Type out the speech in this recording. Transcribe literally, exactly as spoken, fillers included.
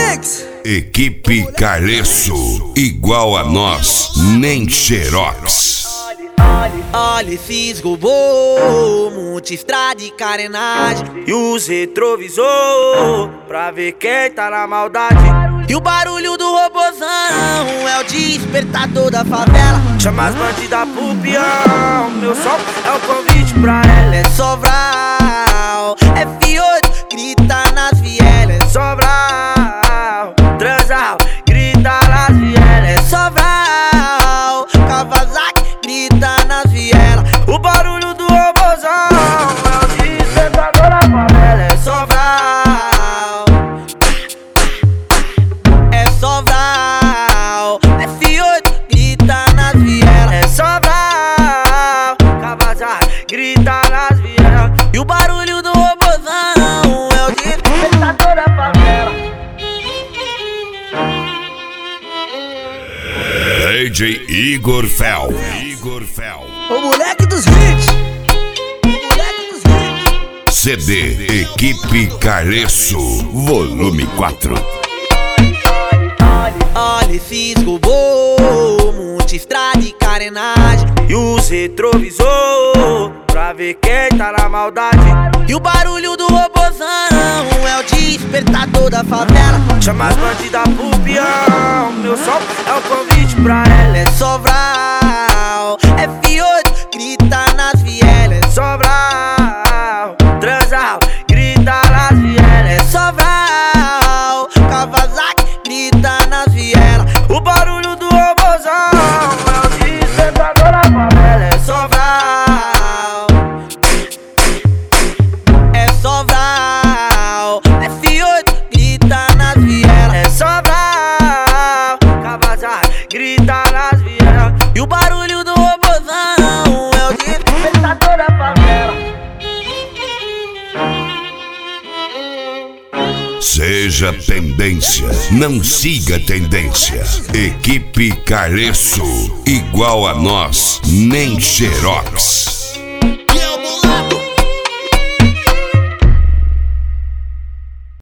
Mix. Equipe Careço, igual a nós, nem xerox. Olha esses robôs, multistrada e carenagem. E os retrovisor, pra ver quem tá na maldade. E o barulho do robozão é o despertador da favela. Chama as bandidas pro peão, meu som é o convite pra ela. É Sobral, F oito, grita nas vielas. É Sobral, Transal, grita nas vielas. É Sobral, Kawasaki, grita nas vielas. O barulho do robozão é o despertador da favela. É Sobral, é Sobral, F oito, grita nas vielas. É Sobral, Kawasaki, grita nas vielas. E o barulho do robozão é o despertador da favela. D J Igor Fel. Igor Fel. O moleque dos hits. O moleque dos hits. C D Equipe Careço, volume quatro. Olha esses robôs, multistrada e carenagem. E os retrovisor, pra ver quem tá na maldade. E o barulho do robozão é o despertador da favela. Chama as bandidas pro peão, meu som é o convite pra ela. É Sobral, F oito, grita nas vielas. É Sobral, Transal, grita nas vielas. É Sobral, Kawasaki, grita nas vielas. O barulho do robozão é o despertador da favela. É Sobral, é Sobral, F oito, grita nas vielas. É Sobral, Kawasaki, grita nas vielas. E o barulho do robozão é o despertador da favela. Seja tendência, não siga tendência. Equipe Careço, igual a nós, nem xerox.